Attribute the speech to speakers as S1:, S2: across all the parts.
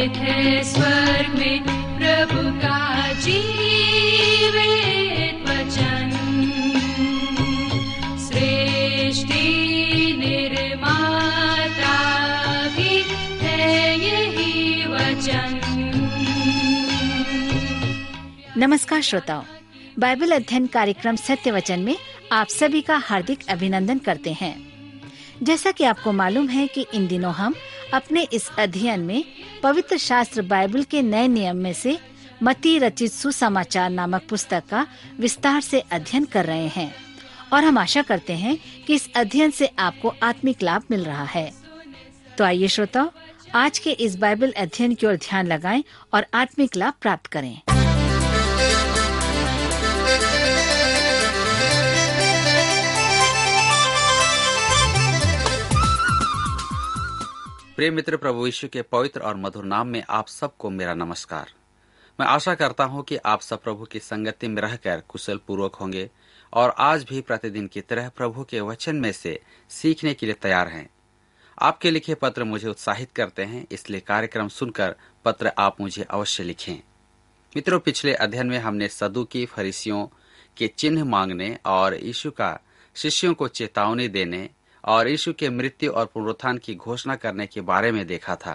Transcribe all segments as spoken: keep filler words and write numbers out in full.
S1: है स्वर्ग में प्रभु का जीवित वचन। सृष्टि निर्माता भी है यही वचन।
S2: नमस्कार श्रोताओं, बाइबल अध्ययन कार्यक्रम सत्य वचन में आप सभी का हार्दिक अभिनंदन करते हैं। जैसा कि आपको मालूम है कि इन दिनों हम अपने इस अध्ययन में पवित्र शास्त्र बाइबल के नए नियम में से मत्ती रचित सुसमाचार नामक पुस्तक का विस्तार से अध्ययन कर रहे हैं और हम आशा करते हैं कि इस अध्ययन से आपको आत्मिक लाभ मिल रहा है। तो आइए श्रोताओ, आज के इस बाइबल अध्ययन की ओर ध्यान लगाएं और आत्मिक लाभ प्राप्त करें।
S3: प्रिय मित्र, प्रभु यीशु के पवित्र और मधुर नाम में आप सबको मेरा नमस्कार। मैं आशा करता हूं कि आप सब प्रभु की संगति में रहकर कुशल पूर्वक होंगे और आज भी प्रतिदिन की तरह प्रभु के वचन में से सीखने के लिए तैयार हैं। आपके लिखे पत्र मुझे उत्साहित करते हैं, इसलिए कार्यक्रम सुनकर पत्र आप मुझे अवश्य लिखें। मित्रों, पिछले अध्ययन में हमने सदूकी फरीसियों के चिन्ह मांगने और यीशु का शिष्यों को चेतावनी देने और यीशु के मृत्यु और पुनरुत्थान की घोषणा करने के बारे में देखा था।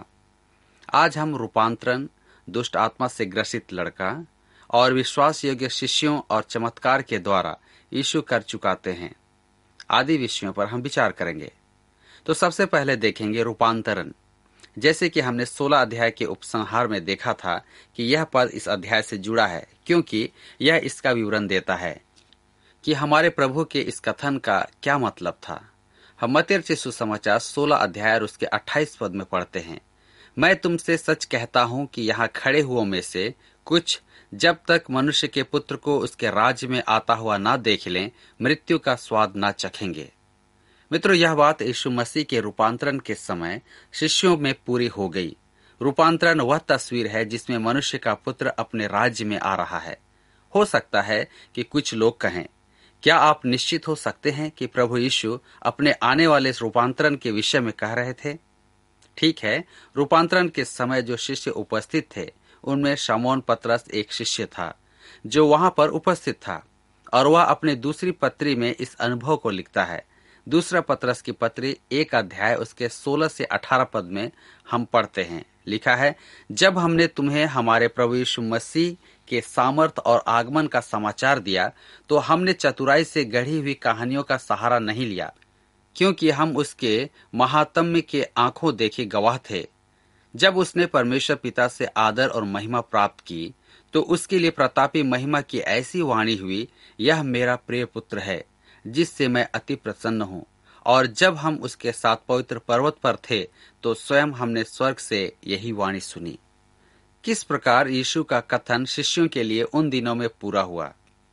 S3: आज हम रूपांतरण, दुष्ट आत्मा से ग्रसित लड़का और विश्वास योग्य शिष्यों और चमत्कार के द्वारा यीशु कर चुकाते हैं आदि विषयों पर हम विचार करेंगे। तो सबसे पहले देखेंगे रूपांतरण। जैसे कि हमने सोलह अध्याय के उपसंहार में देखा था कि यह पद इस अध्याय से जुड़ा है, क्योंकि यह इसका विवरण देता है कि हमारे प्रभु के इस कथन का क्या मतलब था। हम मत्ती रचित सुसमाचार सोलह अध्याय और उसके अट्ठाईस पद में पढ़ते हैं, मैं तुमसे सच कहता हूं कि यहाँ खड़े हुओं में से कुछ जब तक मनुष्य के पुत्र को उसके राज्य में आता हुआ ना देख लें, मृत्यु का स्वाद ना चखेंगे। मित्रों, यह बात यीशु मसीह के रूपांतरण के समय शिष्यों में पूरी हो गई। रूपांतरण वह तस्वीर है जिसमें मनुष्य का पुत्र अपने राज्य में आ रहा है। हो सकता है कि कुछ लोग कहें, क्या आप निश्चित हो सकते हैं कि प्रभु यीशु अपने आने वाले रूपांतरण के विषय में कह रहे थे? ठीक है, रूपांतरण के समय जो शिष्य उपस्थित थे उनमें शमौन पतरस एक शिष्य था जो वहां पर उपस्थित था, और वह अपने दूसरी पत्री में इस अनुभव को लिखता है। दूसरा पतरस की पत्री एक अध्याय उसके सोलह से अठारह पद में हम पढ़ते हैं, लिखा है, जब हमने तुम्हें हमारे प्रभु यीशु मसीह के सामर्थ और आगमन का समाचार दिया तो हमने चतुराई से गढ़ी हुई कहानियों का सहारा नहीं लिया, क्योंकि हम उसके महात्म्य के आंखों देखे गवाह थे। जब उसने परमेश्वर पिता से आदर और महिमा प्राप्त की तो उसके लिए प्रतापी महिमा की ऐसी वाणी हुई, यह मेरा प्रिय पुत्र है जिससे मैं अति प्रसन्न हूँ। और जब हम उसके साथ पवित्र पर्वत पर थे तो स्वयं हमने स्वर्ग से यही वाणी सुनी। किस प्रकार यीशु का कथन शिष्यों के लिए उन दिनों में पूरा हुआ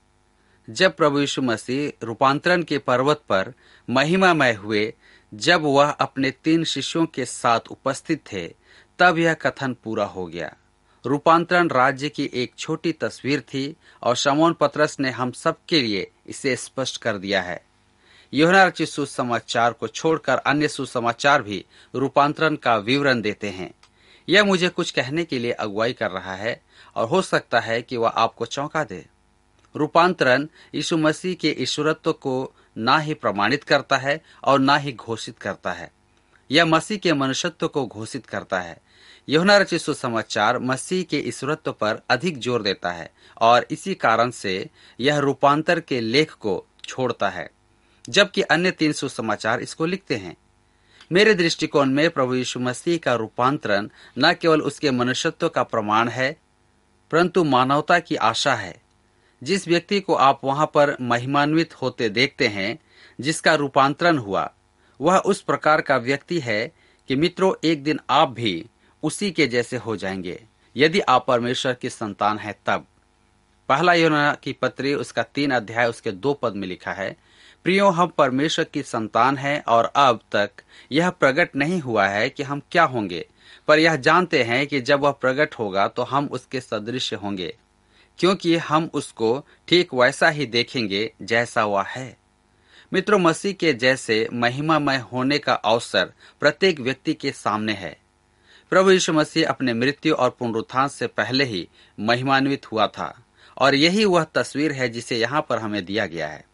S3: जब प्रभु यीशु मसीह रूपांतरण के पर्वत पर महिमामय हुए। जब वह अपने तीन शिष्यों के साथ उपस्थित थे तब यह कथन पूरा हो गया। रूपांतरण राज्य की एक छोटी तस्वीर थी और शमौन पतरस ने हम सब के लिए इसे स्पष्ट कर दिया है। यूहन्ना रचित सुसमाचार को छोड़कर अन्य सुसमाचार भी रूपांतरण का विवरण देते हैं। यह मुझे कुछ कहने के लिए अगुवाई कर रहा है और हो सकता है कि वह आपको चौंका दे। रूपांतरण यीशु मसीह के ईश्वरत्व को ना ही प्रमाणित करता है और ना ही घोषित करता है, यह मसीह के मनुष्यत्व को घोषित करता है। यूहन्ना रचित सुसमाचार मसीह के ईश्वरत्व पर अधिक जोर देता है और इसी कारण से यह रूपांतर के लेख को छोड़ता है, जबकि अन्य तीन सुसमाचार इसको लिखते हैं। मेरे दृष्टिकोण में प्रभु यीशु मसीह का रूपांतरण न केवल उसके मनुष्यत्व का प्रमाण है परंतु मानवता की आशा है। जिस व्यक्ति को आप वहां पर महिमान्वित होते देखते हैं, जिसका रूपांतरण हुआ, वह उस प्रकार का व्यक्ति है कि मित्रों, एक दिन आप भी उसी के जैसे हो जाएंगे यदि आप परमेश्वर की संतान हैं तब। पहला यूहन्ना की पत्री उसका तीन अध्याय उसके दो पद में लिखा है, प्रियो, हम परमेश्वर की संतान हैं और अब तक यह प्रकट नहीं हुआ है कि हम क्या होंगे, पर यह जानते हैं कि जब वह प्रकट होगा तो हम उसके सदृश होंगे, क्योंकि हम उसको ठीक वैसा ही देखेंगे जैसा वह है। मित्रों, मसीह के जैसे महिमामय होने का अवसर प्रत्येक व्यक्ति के सामने है। प्रभु यीशु मसीह अपने मृत्यु और पुनरुत्थान से पहले ही महिमान्वित हुआ था और यही वह तस्वीर है जिसे यहाँ पर हमें दिया गया है।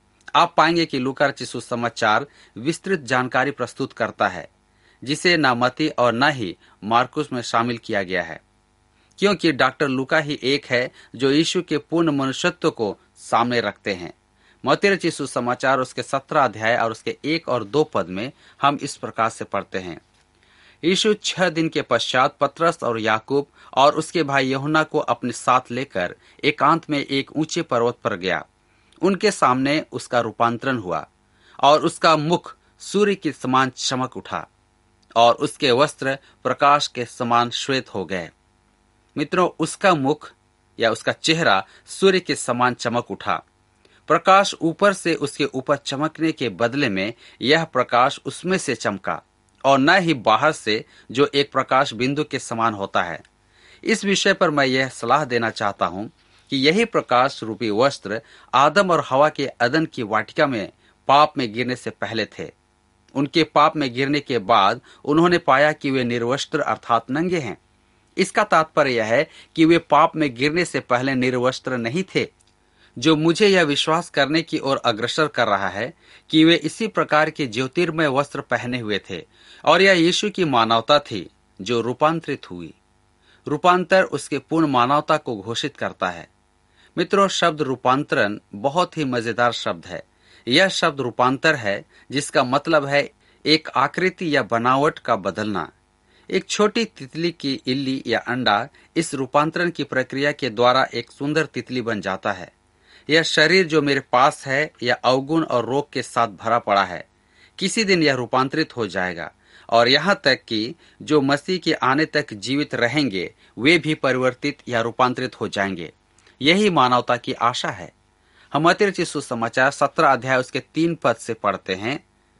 S3: आप पाएंगे कि लूका रचित सुसमाचार विस्तृत जानकारी प्रस्तुत करता है जिसे न मत्ती और न ही मार्कुस में शामिल किया गया है, क्योंकि डॉक्टर लूका ही एक है जो यीशु के पूर्ण मनुष्यत्व को सामने रखते हैं। मत्ती रचित सुसमाचार उसके सत्रह अध्याय और उसके एक और दो पद में हम इस प्रकार से पढ़ते हैं। यीशु छह दिन के पश्चात पतरस और याकूब और उसके भाई यूहन्ना को अपने साथ लेकर एकांत में एक ऊंचे पर्वत पर गया। उनके सामने उसका रूपांतरण हुआ और उसका मुख सूर्य के समान चमक उठा और उसके वस्त्र प्रकाश के समान श्वेत हो गए। मित्रों, उसका मुख या उसका चेहरा सूर्य के समान चमक उठा। प्रकाश ऊपर से उसके ऊपर चमकने के बदले में यह प्रकाश उसमें से चमका और न ही बाहर से, जो एक प्रकाश बिंदु के समान होता है। इस विषय पर मैं यह सलाह देना चाहता हूं कि यही प्रकाश रूपी वस्त्र आदम और हवा के अदन की वाटिका में पाप में गिरने से पहले थे। उनके पाप में गिरने के बाद उन्होंने पाया कि वे निर्वस्त्र अर्थात नंगे हैं। इसका तात्पर्य यह है कि वे पाप में गिरने से पहले निर्वस्त्र नहीं थे। जो मुझे यह विश्वास करने की ओर अग्रसर कर रहा है कि वे इसी प्रकार के ज्योतिर्मय वस्त्र पहने हुए थे और यह यीशु की मानवता थी जो रूपांतरित हुई। रूपांतर उसके पूर्ण मानवता को घोषित करता है। मित्रों, शब्द रूपांतरण बहुत ही मजेदार शब्द है। यह शब्द रूपांतर है जिसका मतलब है एक आकृति या बनावट का बदलना। एक छोटी तितली की इल्ली या अंडा इस रूपांतरण की प्रक्रिया के द्वारा एक सुंदर तितली बन जाता है। यह शरीर जो मेरे पास है यह अवगुण और रोग के साथ भरा पड़ा है। किसी दिन यह रूपांतरित हो जाएगा और यहाँ तक कि जो मसीह के आने तक जीवित रहेंगे वे भी परिवर्तित या रूपांतरित हो जाएंगे। यही मानवता की आशा है। हम मत्ती रचित सुसमाचार सत्रह अध्याय उसके तीन पद से पढ़ते हैं।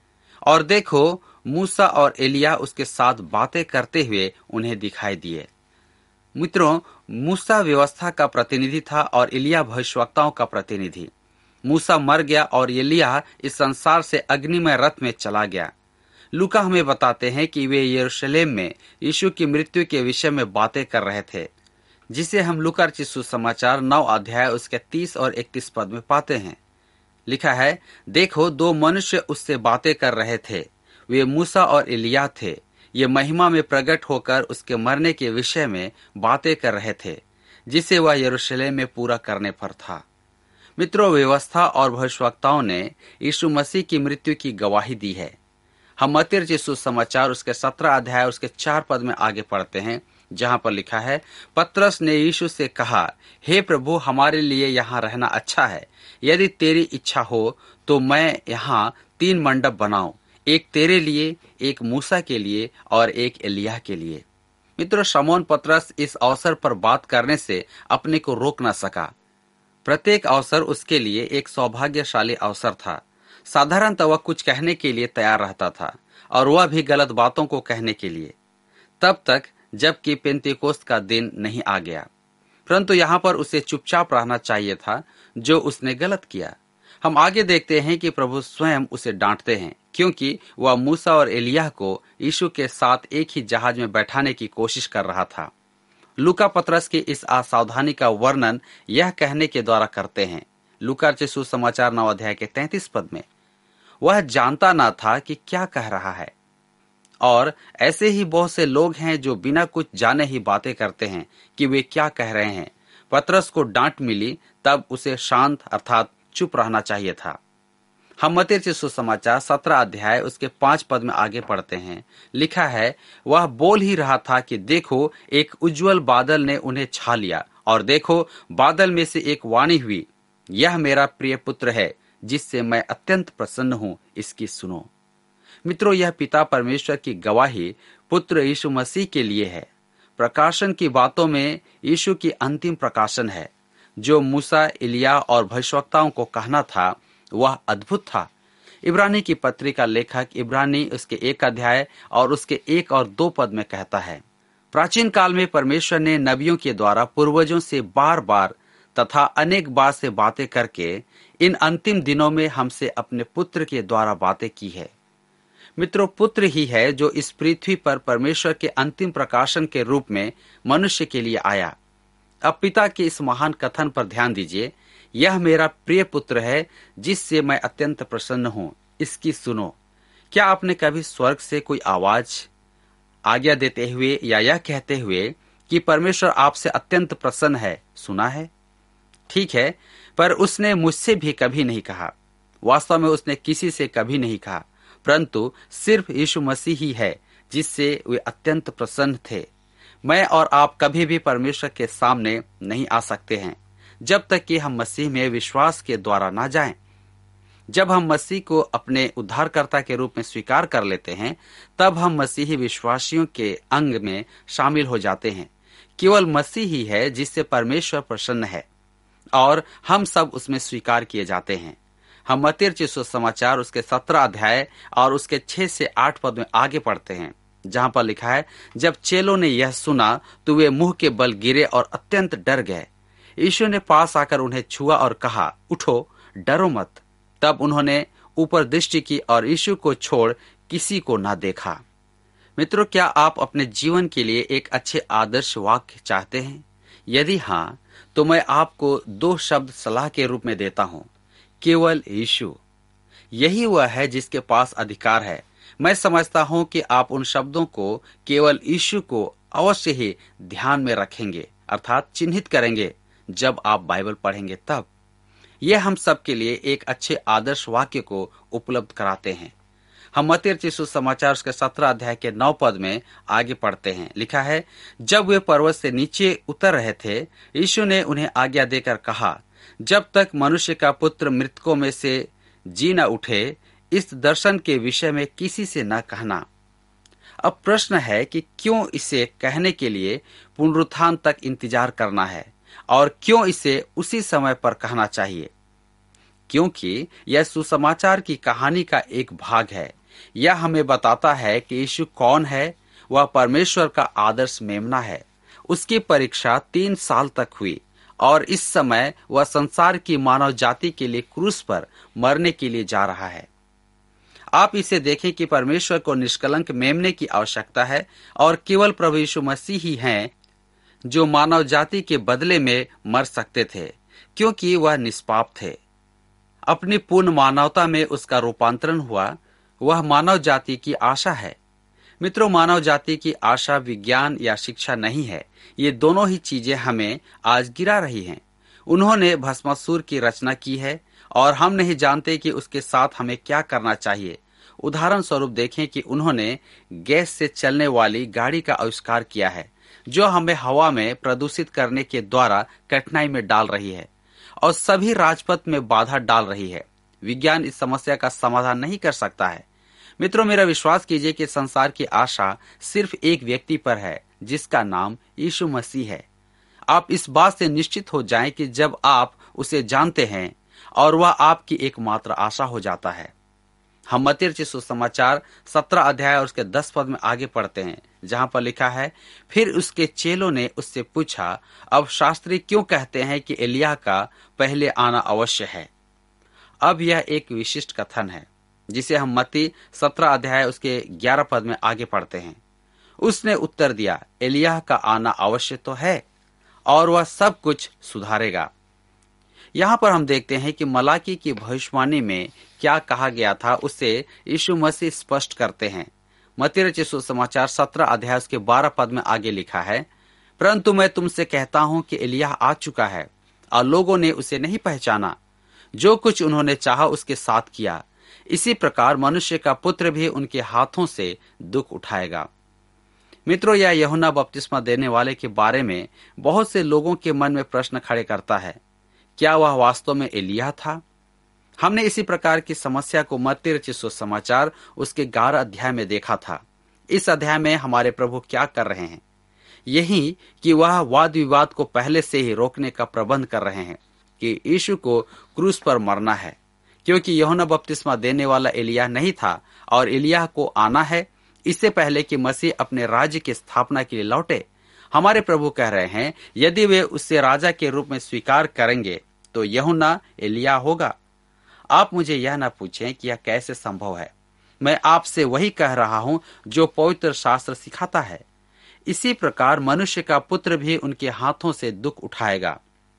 S3: और देखो, मूसा और एलिया उसके साथ बातें करते हुए उन्हें दिखाई दिए। मित्रों, मूसा व्यवस्था का प्रतिनिधि था और एलिया भविष्यवक्ताओं का प्रतिनिधि। मूसा मर गया और एलिया इस संसार से अग्निमय रथ में चला गया। लूका हमें बताते हैं कि वे यरूशलेम में यीशु की मृत्यु के विषय में बातें कर रहे थे, जिसे हम लूका रचित सुसमाचार नौ अध्याय उसके तीस और इकतीस पद में पाते हैं। लिखा है, देखो, दो मनुष्य उससे बातें कर रहे थे। वे मूसा और एलिया थे। ये महिमा में प्रकट होकर उसके मरने के विषय में बातें कर रहे थे, जिसे वह यरूशलेम में पूरा करने पर था। मित्रों, व्यवस्था और भविष्यवक्ताओं ने यीशु मसीह की मृत्यु की गवाही दी है। हम मत्ती रचित सुसमाचार उसके सत्रह अध्याय उसके चार पद में आगे पढ़ते हैं, जहाँ पर लिखा है, पतरस ने यीशु से कहा, हे प्रभु, हमारे लिए यहाँ रहना अच्छा है। यदि तेरी इच्छा हो तो मैं यहाँ तीन मंडप बनाऊं, एक तेरे लिए, एक मूसा के लिए और एक एलिया के लिए। मित्रों, शमौन पतरस इस अवसर पर बात करने से अपने को रोक न सका। प्रत्येक अवसर उसके लिए एक सौभाग्यशाली अवसर था। साधारणतः वह कुछ कहने के लिए तैयार रहता था, और वह भी गलत बातों को कहने के लिए, तब तक जबकि पेंतीकोस्त का दिन नहीं आ गया। परंतु यहाँ पर उसे चुपचाप रहना चाहिए था, जो उसने गलत किया। हम आगे देखते हैं कि प्रभु स्वयं उसे डांटते हैं, क्योंकि वह मूसा और एलिया को यीशु के साथ एक ही जहाज में बैठाने की कोशिश कर रहा था। लूका पतरस की इस असावधानी का वर्णन यह कहने के द्वारा करते हैं। लूका रचित सुसमाचार नौ अध्याय के तैंतीस पद में, वह जानता ना था कि क्या कह रहा है। और ऐसे ही बहुत से लोग हैं जो बिना कुछ जाने ही बातें करते हैं कि वे क्या कह रहे हैं। पतरस को डांट मिली, तब उसे शांत अर्थात चुप रहना चाहिए था। हम मत्ती रचित सुसमाचार सत्रह अध्याय उसके पांच पद में आगे पढ़ते हैं। लिखा है, वह बोल ही रहा था कि देखो, एक उज्जवल बादल ने उन्हें छा लिया, और देखो, बादल में से एक वाणी हुई, यह मेरा प्रिय पुत्र है, जिससे मैं अत्यंत प्रसन्न हूं, इसकी सुनो। मित्रों, यह पिता परमेश्वर की गवाही पुत्र यीशु मसीह के लिए है। प्रकाशन की बातों में यीशु की अंतिम प्रकाशन है। जो मूसा, एलिया और भविष्यवक्ताओं को कहना था वह अद्भुत था। इब्रानी की पत्री का लेखक इब्रानी उसके एक अध्याय और उसके एक और दो पद में कहता है, प्राचीन काल में परमेश्वर ने नबियों के द्वारा पूर्वजों से बार बार तथा अनेक बार से बातें करके इन अंतिम दिनों में हमसे अपने पुत्र के द्वारा बातें की है। मित्रों, पुत्र ही है जो इस पृथ्वी पर परमेश्वर के अंतिम प्रकाशन के रूप में मनुष्य के लिए आया। अब पिता के इस महान कथन पर ध्यान दीजिए, यह मेरा प्रिय पुत्र है जिससे मैं अत्यंत प्रसन्न हूं, इसकी सुनो। क्या आपने कभी स्वर्ग से कोई आवाज आज्ञा देते हुए या यह कहते हुए कि परमेश्वर आपसे अत्यंत प्रसन्न है सुना है? ठीक है, पर उसने मुझसे भी कभी नहीं कहा। वास्तव में उसने किसी से कभी नहीं कहा, परंतु सिर्फ यीशु मसीह ही है जिससे वे अत्यंत प्रसन्न थे। मैं और आप कभी भी परमेश्वर के सामने नहीं आ सकते हैं जब तक कि हम मसीह में विश्वास के द्वारा ना जाएं। जब हम मसीह को अपने उद्धारकर्ता के रूप में स्वीकार कर लेते हैं, तब हम मसीही विश्वासियों के अंग में शामिल हो जाते हैं। केवल मसीह ही है जिससे परमेश्वर प्रसन्न है और हम सब उसमें स्वीकार किए जाते हैं। हम मत्ती रचित सुसमाचार उसके सत्रह अध्याय और उसके छह से आठ पद में आगे पढ़ते हैं, जहां पर लिखा है, जब चेलों ने यह सुना तो वे मुंह के बल गिरे और अत्यंत डर गए। यीशु ने पास आकर उन्हें छुआ और कहा, उठो, डरो मत। तब उन्होंने ऊपर दृष्टि की और यीशु को छोड़ किसी को ना देखा। मित्रों, क्या आप अपने जीवन के लिए एक अच्छे आदर्श वाक्य चाहते हैं? यदि हाँ, तो मैं आपको दो शब्द सलाह के रूप में देता हूं, केवल यीशु। यही वह है जिसके पास अधिकार है। मैं समझता हूं कि आप उन शब्दों को, केवल यीशु को अवश्य ही ध्यान में रखेंगे, अर्थात चिन्हित करेंगे जब आप बाइबल पढ़ेंगे। तब यह हम सब के लिए एक अच्छे आदर्श वाक्य को उपलब्ध कराते हैं। हम मत्ती रचित सुसमाचार उसके सत्रह अध्याय के नौ पद में आगे पढ़ते हैं। लिखा है, जब वे पर्वत से नीचे उतर रहे थे, यीशु ने उन्हें आज्ञा देकर कहा, जब तक मनुष्य का पुत्र मृतकों में से जी न उठे, इस दर्शन के विषय में किसी से न कहना। अब प्रश्न है कि क्यों इसे कहने के लिए पुनरुत्थान तक इंतजार करना है और क्यों इसे उसी समय पर कहना चाहिए? क्योंकि यह सुसमाचार की कहानी का एक भाग है। यह हमें बताता है कि यीशु कौन है। वह परमेश्वर का आदर्श मेमना है। उसकी परीक्षा तीन साल तक हुई और इस समय वह संसार की मानव जाति के लिए क्रूस पर मरने के लिए जा रहा है। आप इसे देखें कि परमेश्वर को निष्कलंक मेमने की आवश्यकता है और केवल प्रभु यीशु मसीह ही हैं जो मानव जाति के बदले में मर सकते थे, क्योंकि वह निष्पाप थे। अपनी पूर्ण मानवता में उसका रूपांतरण हुआ। वह मानव जाति की आशा है। मित्रों, मानव जाति की आशा विज्ञान या शिक्षा नहीं है। ये दोनों ही चीजें हमें आज गिरा रही हैं। उन्होंने भस्मासुर की रचना की है और हम नहीं जानते कि उसके साथ हमें क्या करना चाहिए। उदाहरण स्वरूप देखें कि उन्होंने गैस से चलने वाली गाड़ी का आविष्कार किया है, जो हमें हवा में प्रदूषित करने के द्वारा कठिनाई में डाल रही है और सभी राजपथ में बाधा डाल रही है। विज्ञान इस समस्या का समाधान नहीं कर सकता है। मित्रों, मेरा विश्वास कीजिए कि संसार की आशा सिर्फ एक व्यक्ति पर है, जिसका नाम यीशु मसीह है। आप इस बात से निश्चित हो जाएं कि जब आप उसे जानते हैं और वह आपकी एकमात्र आशा हो जाता है। हम मत्ती रचित सुसमाचार सत्रह अध्याय और उसके दस पद में आगे पढ़ते हैं, जहां पर लिखा है, फिर उसके चेलों ने उससे पूछा, अब शास्त्री क्यों कहते हैं कि एलिय्याह का पहले आना अवश्य है? अब यह एक विशिष्ट कथन है जिसे हम मत्ती सत्रह अध्याय उसके ग्यारह पद में आगे पढ़ते हैं। उसने उत्तर दिया, एलिय्याह का आना अवश्य तो है और वह सब कुछ सुधारेगा। यहाँ पर हम देखते हैं कि मलाकी की भविष्यवाणी में क्या कहा गया था, उससे यीशु मसीह स्पष्ट करते हैं। मत्ती रचित सुसमाचार सत्रह अध्याय उसके बारह पद में आगे लिखा है, परंतु मैं तुमसे कहता हूं कि एलिय्याह आ चुका है और लोगों ने उसे नहीं पहचाना। जो कुछ उन्होंने चाहा उसके साथ किया। इसी प्रकार मनुष्य का पुत्र भी उनके हाथों से दुख उठाएगा। मित्रों, यह यूहन्ना बपतिस्मा देने वाले के बारे में बहुत से लोगों के मन में प्रश्न खड़े करता है। क्या वह वास्तव में एलिय्याह था? हमने इसी प्रकार की समस्या को मत्ती रचित सुसमाचार उसके ग्यारह अध्याय में देखा था। इस अध्याय में हमारे प्रभु क्या कर रहे हैं? यही कि वह वाद विवाद को पहले से ही रोकने का प्रबंध कर रहे हैं कि यीशु को क्रूस पर मरना है, क्योंकि यूहन्ना बपतिस्मा देने वाला एलिय्याह नहीं था और एलिय्याह को आना है इससे पहले कि मसीह अपने राज्य की स्थापना के लिए लौटे। हमारे प्रभु कह रहे हैं, यदि वे उससे राजा के रूप में स्वीकार करेंगे तो यूहन्ना एलिय्याह होगा। आप मुझे यह न पूछें कि यह कैसे संभव है। मैं आपसे वही कह रहा हूं जो पवित्र शास्त्र सिखाता है। इसी प्रकार मनुष्य का पुत्र भी उनके हाथों से दुख उठाएगा।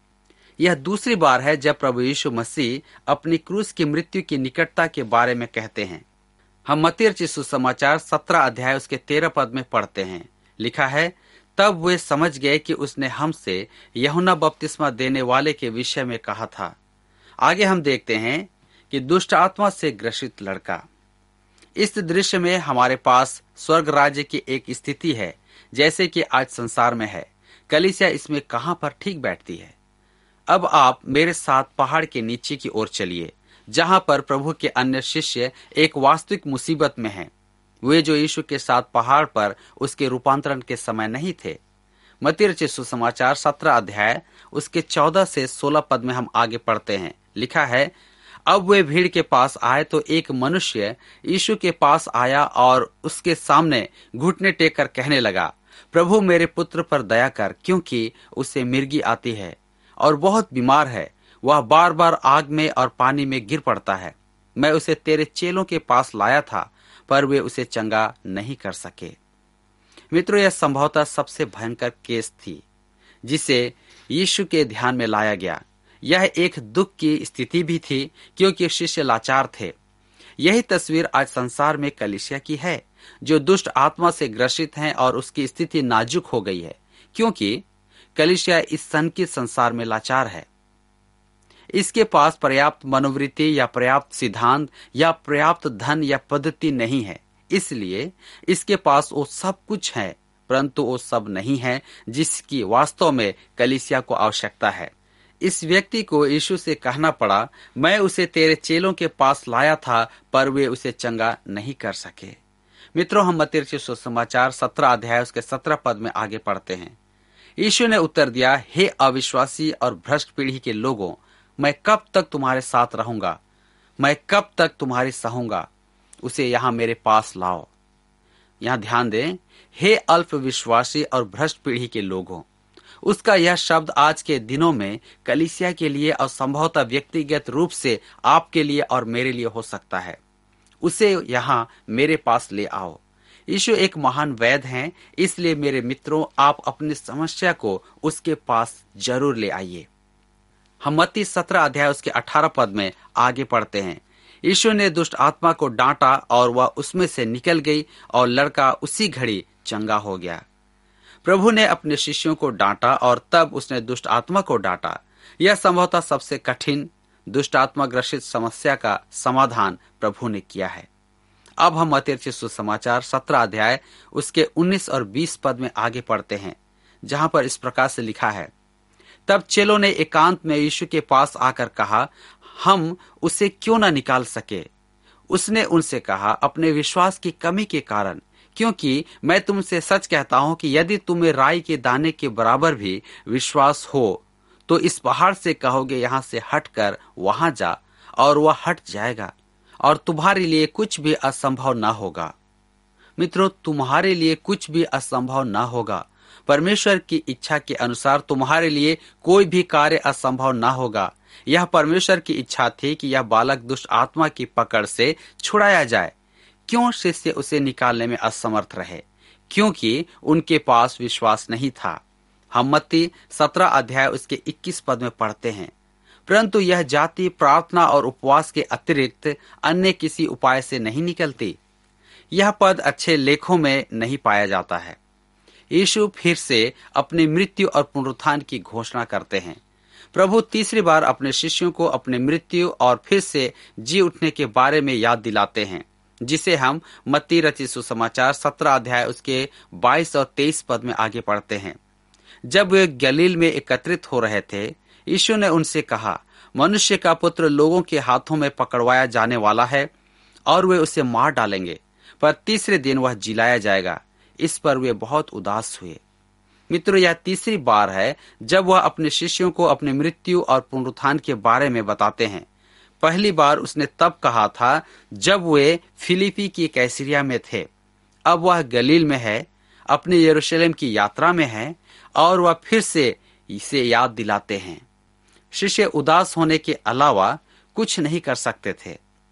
S3: यह दूसरी बार है जब प्रभु यीशु मसीह अपनी क्रूस की मृत्यु की निकटता के बारे में कहते हैं। हम मत्ती रचित सुसमाचार सत्रह अध्याय उसके तेरह पद में पढ़ते हैं। लिखा है, तब वे समझ गए कि उसने हमसे यूहन्ना बपतिस्मा देने वाले के विषय में कहा था। आगे हम देखते हैं कि दुष्ट आत्मा से ग्रसित लड़का। इस दृश्य में हमारे पास स्वर्ग राज्य की एक स्थिति है जैसे कि आज संसार में है। कलीसिया इसमें कहां पर ठीक बैठती है। अब आप मेरे साथ पहाड़ के नीचे की ओर चलिए, जहां पर प्रभु के अन्य शिष्य एक वास्तविक मुसीबत में हैं। वे जो यीशु के साथ पहाड़ पर उसके रूपांतरण के समय नहीं थे। मत्ती रचित सुसमाचार सत्रह अध्याय उसके चौदह से सोलह पद में हम आगे पढ़ते हैं। लिखा है, अब वे भीड़ के पास आए तो एक मनुष्य यीशु के पास आया और उसके सामने घुटने टेक कर कहने लगा, प्रभु मेरे पुत्र पर दया कर, क्योंकि उसे मिर्गी आती है और बहुत बीमार है। वह बार बार आग में और पानी में गिर पड़ता है। मैं उसे तेरे चेलों के पास लाया था, पर वे उसे चंगा नहीं कर सके। मित्रों, यह संभवतः सबसे भयंकर केस थी जिसे यीशु के ध्यान में लाया गया। यह एक दुख की स्थिति भी थी क्योंकि शिष्य लाचार थे। यही तस्वीर आज संसार में कलीसिया की है, जो दुष्ट आत्मा से ग्रसित हैं और उसकी स्थिति नाजुक हो गई है क्योंकि कलीसिया इस संकीर्ण संसार में लाचार है। इसके पास पर्याप्त मनोवृत्ति या पर्याप्त सिद्धांत या पर्याप्त धन या पद्धति नहीं है। इसलिए इसके पास वो सब कुछ है, परंतु वो सब नहीं है जिसकी वास्तव में कलीसिया को आवश्यकता है। इस व्यक्ति को यीशु से कहना पड़ा, मैं उसे तेरे चेलों के पास लाया था, पर वे उसे चंगा नहीं कर सके। मित्रों, हम मत्ती रचित सुसमाचार सत्रह अध्याय उसके सत्रह पद में आगे पढ़ते हैं। यीशु ने उत्तर दिया, हे अविश्वासी और भ्रष्ट पीढ़ी के लोगों, मैं कब तक तुम्हारे साथ रहूंगा? मैं कब तक तुम्हारी सहूंगा? उसे यहां मेरे पास लाओ। यहां ध्यान दें, हे अल्प विश्वासी और भ्रष्ट पीढ़ी के लोगों। उसका यह शब्द आज के दिनों में कलीसिया के लिए और संभवतः व्यक्तिगत रूप से आपके लिए और मेरे लिए हो सकता है। उसे यहां मेरे पास ले आओ। यीशु एक महान वैद्य हैं, इसलिए मेरे मित्रों, आप अपनी समस्या को उसके पास जरूर ले आइए। हम मत्ती सत्रह अध्याय उसके अठारह पद में आगे पढ़ते हैं। यीशु ने दुष्ट आत्मा को डांटा और वह उसमें से निकल गई और लड़का उसी घड़ी चंगा हो गया। प्रभु ने अपने शिष्यों को डांटा और तब उसने दुष्ट आत्मा को डांटा। यह संभवतः सबसे कठिन दुष्ट आत्मा ग्रसित समस्या का समाधान प्रभु ने किया है। अब हम मत्ती रचित सुसमाचार सत्रह अध्याय उसके उन्नीस और बीस पद में आगे पढ़ते हैं, जहां पर इस प्रकार से लिखा है, तब चेलों ने एकांत में यीशु के पास आकर कहा, हम उसे क्यों न निकाल सके? उसने उनसे कहा, अपने विश्वास की कमी के कारण, क्योंकि मैं तुमसे सच कहता हूं कि यदि तुम्हें राई के दाने के बराबर भी विश्वास हो तो इस पहाड़ से कहोगे, यहां से हटकर वहां जा, और वह हट जाएगा, और तुम्हारे लिए कुछ भी असंभव ना होगा। मित्रों, तुम्हारे लिए कुछ भी असंभव ना होगा। परमेश्वर की इच्छा के अनुसार तुम्हारे लिए कोई भी कार्य असंभव ना होगा। यह परमेश्वर की इच्छा थी कि यह बालक दुष्ट आत्मा की पकड़ से छुड़ाया जाए। क्यों शिष्य उसे निकालने में असमर्थ रहे? क्योंकि उनके पास विश्वास नहीं था। हम मत्ती सत्रह अध्याय उसके इक्कीस पद में पढ़ते हैं, परंतु यह जाति प्रार्थना और उपवास के अतिरिक्त अन्य किसी उपाय से नहीं निकलती। यह पद अच्छे लेखों में नहीं पाया जाता है। यीशु फिर से अपनी मृत्यु और पुनरुत्थान की घोषणा करते हैं। प्रभु तीसरी बार अपने शिष्यों को अपने मृत्यु और फिर से जी उठने के बारे में याद दिलाते हैं, जिसे हम मत्ती रचित सुसमाचार सत्रह अध्याय उसके बाईस और तेईस पद में आगे पढ़ते हैं। जब वे गलील में एकत्रित हो रहे थे, यीशु ने उनसे कहा, मनुष्य का पुत्र लोगों के हाथों में पकड़वाया जाने वाला है और वे उसे मार डालेंगे, पर तीसरे दिन वह जिलाया जाएगा। इस पर वे बहुत उदास हुए। मित्रों, यह तीसरी बार है जब वह अपने शिष्यों को अपनी मृत्यु और पुनरुत्थान के बारे में बताते हैं। पहली बार उसने तब कहा था जब वे फिलिपी की कैसरिया में थे। अब वह गलील में है, अपने यरूशलेम की यात्रा में है, और वह फिर से इसे याद दिलाते हैं। शिष्य उदास होने के अलावा कुछ नहीं कर सकते थे।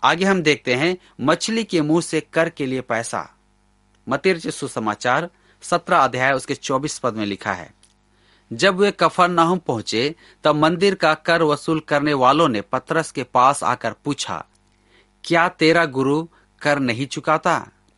S3: आगे हम देखते हैं मछली के मुंह से कर के लिए पैसा। मत्ती रचित सुसमाचार सत्रह अध्याय उसके चौबीस पद में लिखा है, जब वे कफरनहूम पहुंचे तब मंदिर का कर वसूल करने वालों ने पतरस के पास आकर पूछा, क्या तेरा गुरु कर नहीं चुकाता?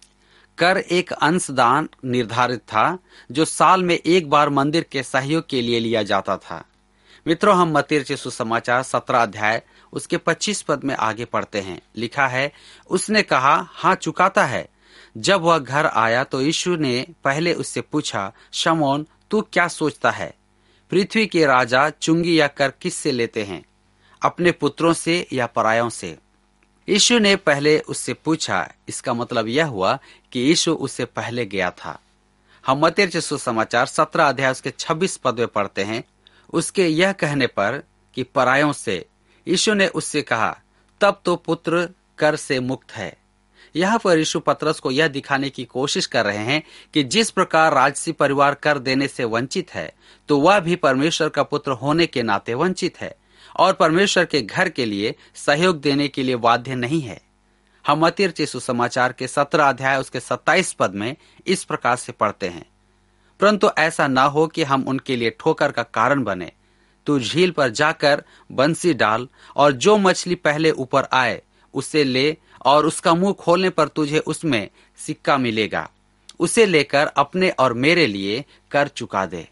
S3: कर एक अंशदान निर्धारित था जो साल में एक बार मंदिर के सहयोग के लिए लिया जाता था। मित्रों, हम मत्ती रचित सुसमाचार सत्रह अध्याय उसके पच्चीस पद में आगे पढ़ते हैं। लिखा है, उसने कहा, हाँ चुकाता है। जब वह घर आया तो यीशु ने पहले उससे पूछा, शमौन तू क्या सोचता है? पृथ्वी के राजा चुंगी या कर किससे लेते हैं, अपने पुत्रों से या परायों से? यीशु ने पहले उससे पूछा। इसका मतलब यह हुआ कि यीशु उससे पहले गया था। हम मत्ती रचित सुसमाचार सत्रह अध्याय उसके छब्बीस पद में पढ़ते हैं, उसके यह कहने पर कि परायों से, यीशु ने उससे कहा, तब तो पुत्र कर से मुक्त है। यहाँ पर यीशु पतरस को यह दिखाने की कोशिश कर रहे हैं कि जिस प्रकार राजसी परिवार कर देने से वंचित है, तो वह भी परमेश्वर का पुत्र होने के नाते वंचित है और परमेश्वर के घर के लिए सहयोग देने के लिए बाध्य नहीं है। हम मत्ती रचित सुसमाचार के सत्रह अध्याय उसके सत्ताईस पद में इस प्रकार से पढ़ते हैं, परंतु ऐसा न हो कि हम उनके लिए ठोकर का कारण बने। तू झील पर जाकर बंसी डाल और जो मछली पहले ऊपर आए उसे ले, और उसका मुंह खोलने पर तुझे उसमें सिक्का मिलेगा। उसे लेकर अपने और मेरे लिए कर चुका दे।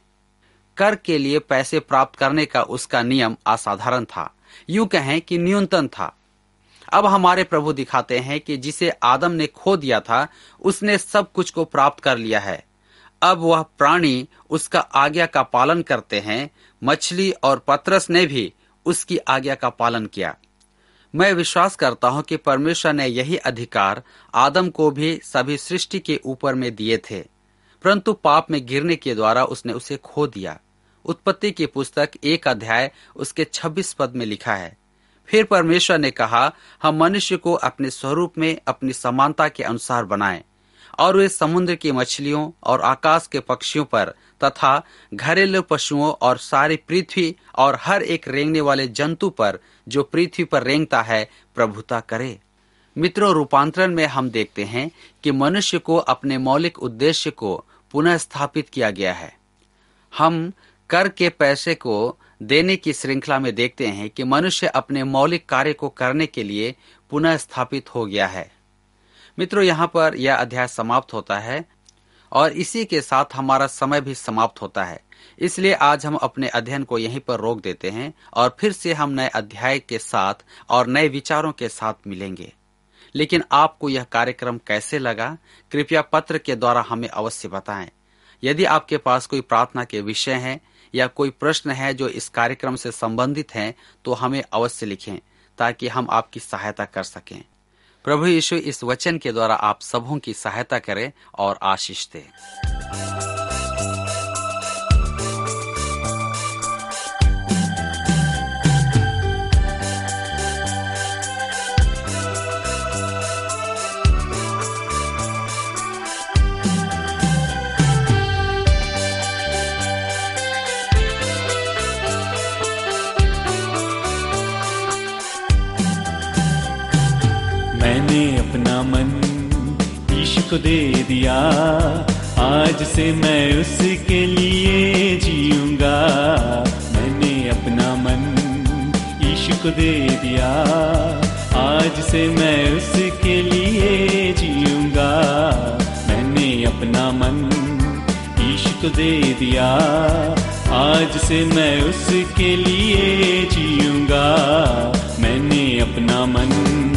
S3: कर के लिए पैसे प्राप्त करने का उसका नियम असाधारण था, यूं कहें कि न्यूनतम था। अब हमारे प्रभु दिखाते हैं कि जिसे आदम ने खो दिया था, उसने सब कुछ को प्राप्त कर लिया है। अब वह प्राणी उसका आज्ञा का पालन करते हैं। मछली और पतरस ने भी उसकी आज्ञा का पालन किया। मैं विश्वास करता हूं कि परमेश्वर ने यही अधिकार आदम को भी सभी सृष्टि के ऊपर में दिए थे, परंतु पाप में गिरने के द्वारा उसने उसे खो दिया। उत्पत्ति की पुस्तक एक अध्याय उसके छब्बीस पद में लिखा है, फिर परमेश्वर ने कहा, हम मनुष्य को अपने स्वरूप में अपनी समानता के अनुसार बनाएं, और वे समुद्र की मछलियों और आकाश के पक्षियों पर तथा घरेलू पशुओं और सारी पृथ्वी और हर एक रेंगने वाले जंतु पर जो पृथ्वी पर रेंगता है प्रभुता करे। मित्रों, रूपांतरण में हम देखते हैं कि मनुष्य को अपने मौलिक उद्देश्य को पुनः स्थापित किया गया है। हम कर के पैसे को देने की श्रृंखला में देखते हैं कि मनुष्य अपने मौलिक कार्य को करने के लिए पुनः स्थापित हो गया है। मित्रों, यहाँ पर यह अध्याय समाप्त होता है और इसी के साथ हमारा समय भी समाप्त होता है। इसलिए आज हम अपने अध्ययन को यहीं पर रोक देते हैं और फिर से हम नए अध्याय के साथ और नए विचारों के साथ मिलेंगे। लेकिन आपको यह कार्यक्रम कैसे लगा, कृपया पत्र के द्वारा हमें अवश्य बताएं। यदि आपके पास कोई प्रार्थना के विषय हैं या कोई प्रश्न है जो इस कार्यक्रम से संबंधित हैं, तो हमें अवश्य लिखें ताकि हम आपकी सहायता कर सकें। प्रभु यीशु इस वचन के द्वारा आप सबों की सहायता करें और आशीष दे।
S4: मैंने अपना मन यीशु को दे दिया, आज से मैं उसके लिए जीऊंगा। मैंने अपना मन यीशु को दे दिया, आज से मैं उसके लिए जीऊंगा। मैंने अपना मन यीशु को दे दिया, आज से मैं उसके लिए जीऊंगा। मैंने अपना मन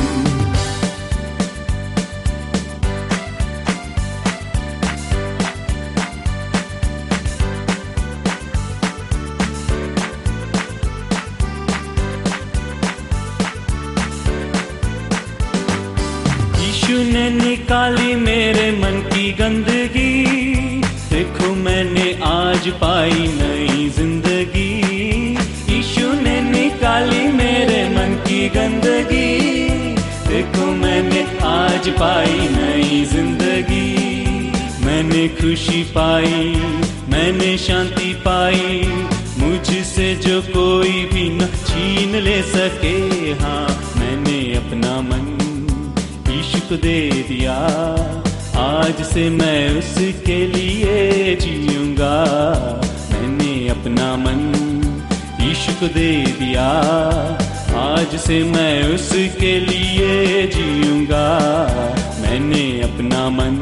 S4: ने निकाली मेरे मन की गंदगी, देखो मैंने आज पाई नई जिंदगी। यीशु ने निकाली मेरे मन की गंदगी, देखो मैंने आज पाई नई जिंदगी। मैंने खुशी पाई, मैंने शांति पाई, मुझसे जो कोई भी न छीन ले सके। हाँ, मैंने अपना मन को दे दिया, आज से मैं उसके लिए जीऊंगा। मैंने अपना मन यीशु को दे दिया, आज से मैं उसके लिए जीऊंगा। मैंने अपना मन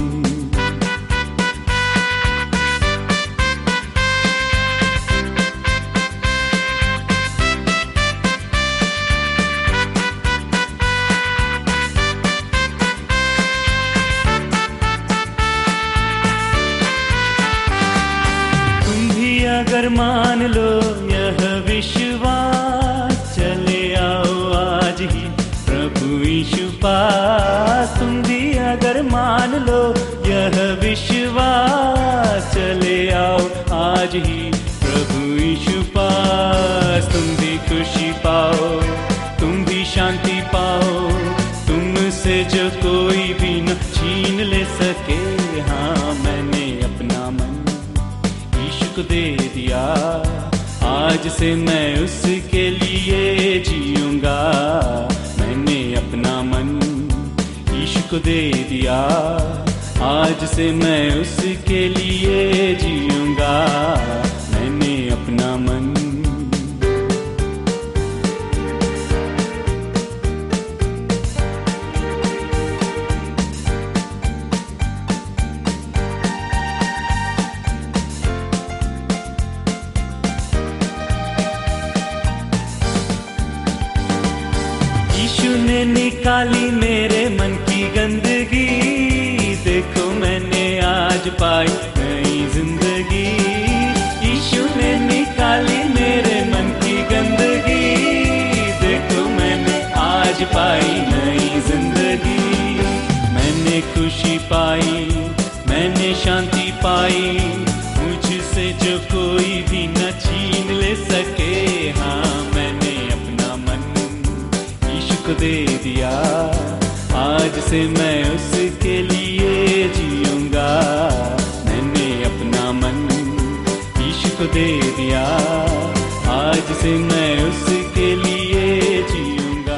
S4: अगर मान लो यह विश्वास, चले आओ आज ही प्रभु यीशु पास। तुम भी अगर मान लो यह विश्वास, चले आओ आज ही प्रभु यीशु पास। तुम भी खुशी पाओ, तुम भी शांति पाओ, तुमसे जो कोई भी न छीन ले सके। हाँ, मैंने अपना मन को दे दिया, आज से मैं उसके लिए जीऊंगा। मैंने अपना मन यीशु को दे दिया, आज से मैं उसके लिए जीऊंगा। मैंने अपना मन निकाली मेरे मन की गंदगी, देखो मैंने आज पाई नई जिंदगी। यीशु ने निकाली मेरे मन की गंदगी, देखो मैंने आज पाई नई जिंदगी। मैंने खुशी पाई, मैंने शांति पाई, मुझसे जो कोई भी न छीन ले सके। हाँ, मैंने अपना मन यीशु को दे दिया, आज से मैं उसके लिए जीऊंगा। मैंने अपना मन यीशु को दे दिया, आज से मैं उसके लिए जीऊंगा।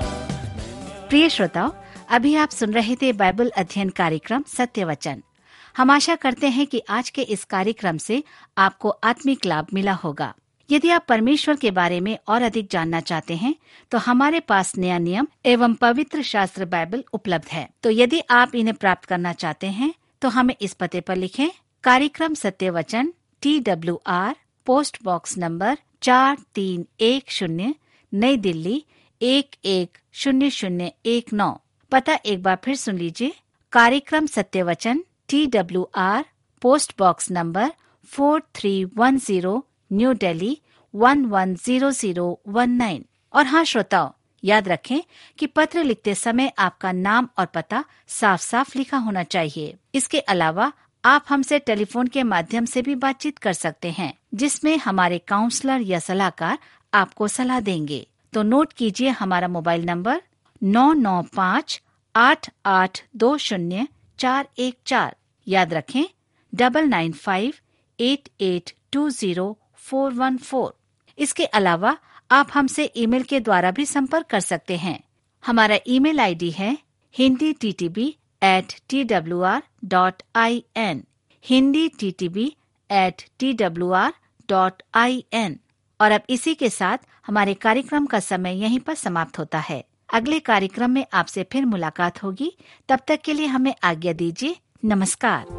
S2: प्रिय श्रोताओ, अभी आप सुन रहे थे बाइबल अध्ययन कार्यक्रम सत्य वचन। हम आशा करते हैं कि आज के इस कार्यक्रम से आपको आत्मिक लाभ मिला होगा। यदि आप परमेश्वर के बारे में और अधिक जानना चाहते हैं तो हमारे पास नया नियम एवं पवित्र शास्त्र बाइबल उपलब्ध है। तो यदि आप इन्हें प्राप्त करना चाहते हैं तो हमें इस पते पर लिखें। कार्यक्रम Satya Vachan, T W R, post box number चार तीन एक शून्य, नई दिल्ली एक एक शून्य शून्य एक नौ। पता एक बार फिर सुन लीजिए। कार्यक्रम Satya Vachan, T W R, post box number four three one zero, new Delhi one one zero zero one nine. और हाँ श्रोताओ, याद रखें कि पत्र लिखते समय आपका नाम और पता साफ साफ लिखा होना चाहिए। इसके अलावा आप हमसे टेलीफोन के माध्यम से भी बातचीत कर सकते हैं, जिसमें हमारे काउंसलर या सलाहकार आपको सलाह देंगे। तो नोट कीजिए हमारा मोबाइल नंबर नौ नौ पाँच आठ आठ दो शून्य चार एक चार। याद रखें double nine five eight eight two zero four one four. इसके अलावा आप हमसे ईमेल के द्वारा भी संपर्क कर सकते हैं। हमारा ईमेल आईडी है Hindi T T B at T W R dot I N, Hindi T T B at T W R dot I N. और अब इसी के साथ हमारे कार्यक्रम का समय यहीं पर समाप्त होता है। अगले कार्यक्रम में आपसे फिर मुलाकात होगी। तब तक के लिए हमें आज्ञा दीजिए। नमस्कार।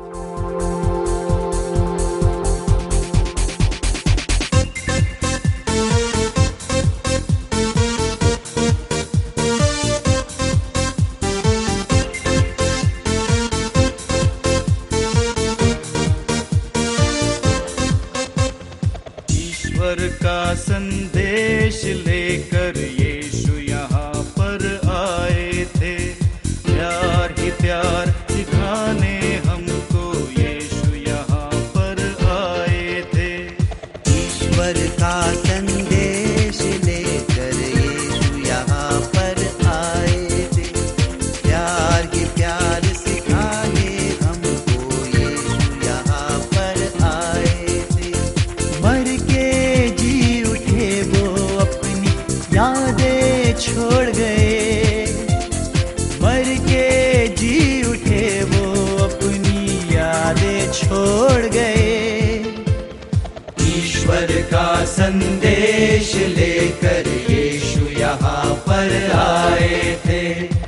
S5: का संदेश लेकर यीशु यहाँ पर आए थे। प्यार ही प्यार सिखाने हमको यीशु यहाँ पर आए थे।
S6: ईश्वर का संदेश लेकर यीशु यहाँ पर आए थे। प्यार ही प्यार सिखाने हमको यीशु यहाँ पर आए थे। मर के जी उठे वो अपनी संदेश लेकर यीशु यहाँ पर आए थे।